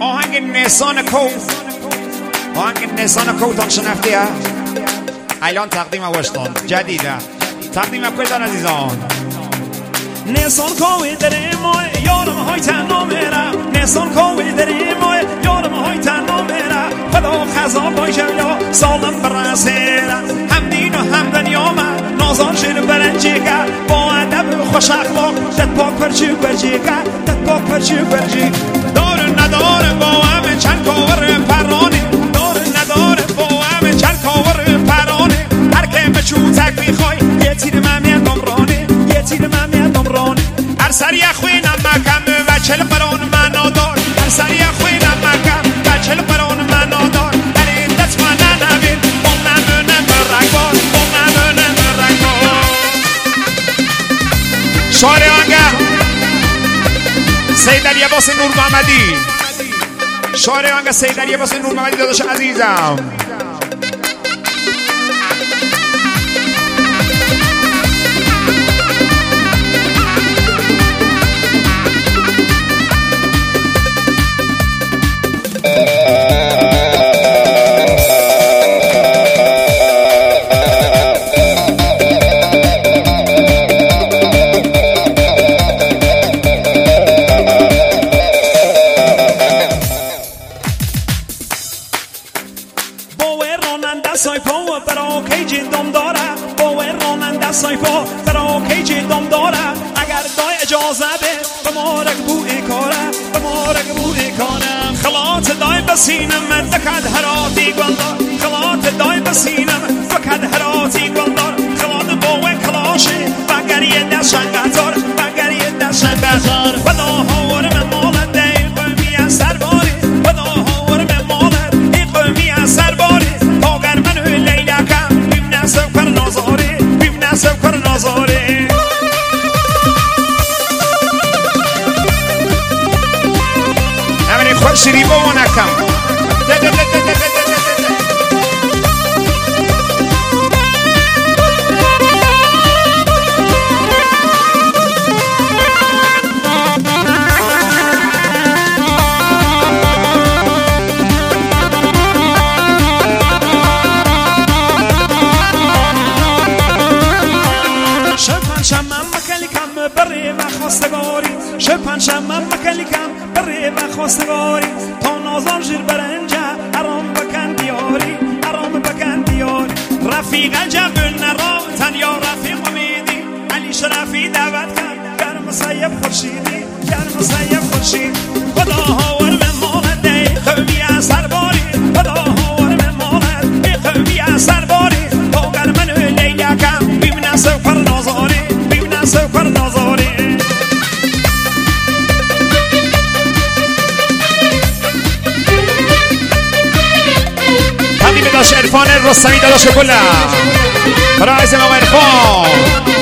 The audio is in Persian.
آهنگ نسان کوتان شنفته ها الان تقدیم وشتان جدیده تقدیم کلتان عزیزان نسان کوی دره مای یارم های تنها میرم نسان کوی دره مای یارم های تنها میرم خدا خزان بای جویا سالم برسیرم هم دین و هم دنیا من نازان شیر برنجی کرد با ادب خوش اخلاق دت پاک پرچی برجی کرد دت پاک پرچی برجی داره نداره با همه چند کاور پرانه داره نداره با همه چند کاور پرانه هر که به چوتک میخوای یه تیر من میادم رانه یه تیر من میادم رانه هر سری خوینم مکم و چل قرآن من نادار هر سری خوینم مکم و چل قرآن من نادار در این دست من نبین اون نمونه مرگبار اون نمونه مرگبار شعر آنگه سید علی عباس نور محمدی شعر آنگه سید علی عباس نور محمدی داداش عزیزم سایپا برا کیجی دم داره با راننده سایپا برا کیجی دم داره اگر دای اجازه ده به ما رگبوی کاره به ما رگبوی کاره خلات دای بسینم من دکد هراتی گندار خلات دای بسینم فکد هراتی گندار خلات باوه کلاشی بگریه دشنگتار بگریه دشنگتار بدا هاور من مالت دی قومی از سرباری بدا هاور من مالت ای قومی از سرباری شیری با نکم شپن شمم مکلیکم بری و خواستگاری تا نازان جیر برنجه ارام بکن دیاری ارام بکن دیاری رفیق جبل نرام تنیا رفیق امیدی علی شرفی دعوت کرد گرم سیب خورشیدی گرم سیب خورشید خدا هاور من مالت دی قومی از سرباری خدا هاور من مالت ای قومی از سرباری تا گرمن لیلکم بیمنه سوکر نازاری بیمنه سوکر نازاری داداش عرفان رستمی داداش کلا برای اسم آقا عرفان